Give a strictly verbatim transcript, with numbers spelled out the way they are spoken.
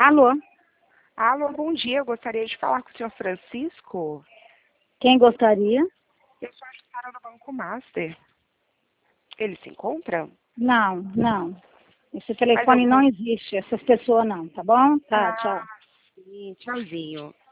Alô? Alô, bom dia. Eu gostaria de falar com o senhor Francisco. Quem gostaria? Eu sou a Jussara do Banco Master. Ele se encontra? Não, não. Esse telefone algum... não existe, essas pessoas não, tá bom? Tá, Ah, tchau. sim. Tchauzinho.